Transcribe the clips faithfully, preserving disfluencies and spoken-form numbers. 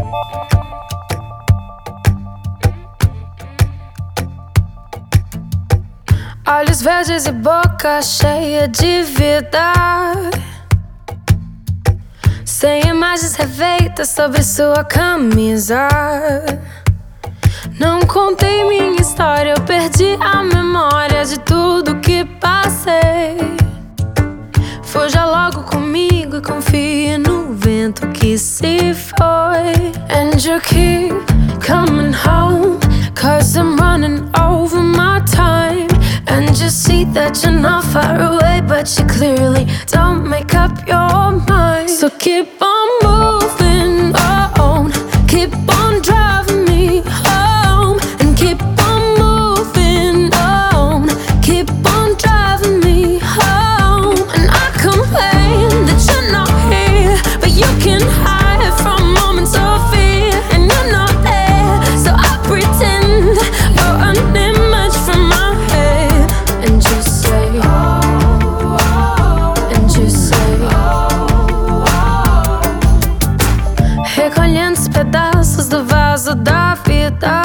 Olhos verdes e boca cheia de vida, sem imagens refeitas sobre sua camisa. Não contei minha história, eu perdi a memória de tudo que passei. Fuja logo comigo e confie no vento que se foi. And you keep coming home, cause I'm running over my time. And you see that you're not far away, but you clearly don't make up your mind. So keep on moving on, keep on driving me home, and keep on moving on, keep on driving me home. And I complain that you're not here, but you can hide from moments of fear, and you're not there, so I pretend you're an image from my head. And you say, and you say, recolhendo os pedaços do vaso da vida.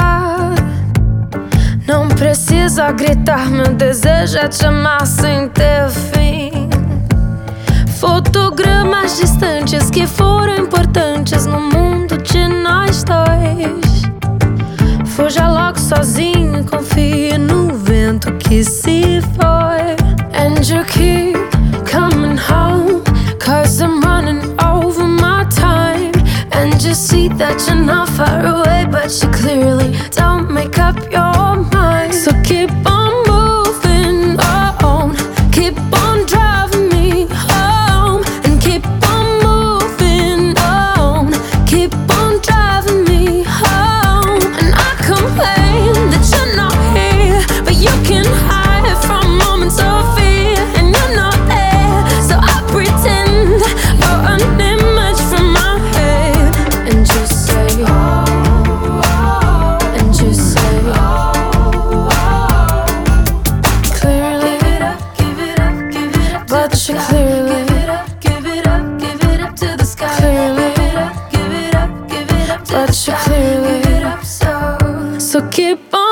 Não precisa gritar, meu desejo é te amar sem ter fim. Fotogramas distantes que foram importantes no mundo de nós dois. Fuja logo sozinho e confie no vento que se foi. And you keep coming home, cause I'm running over my time. And you see that you're not far away, but you clearly don't make up your mind. So keep on moving on, keep on driving me home, and keep on moving on, keep on driving me home. And I complain that you're not here, but you can hide from moments of fear, and you're not there, so I pretend you're an image from my head. And you say, and you say, clearly, give it up, give it up, but you clearly, give it up, give it up to the sky. Clearly, give it up, give it up, but you clearly, so so keep on.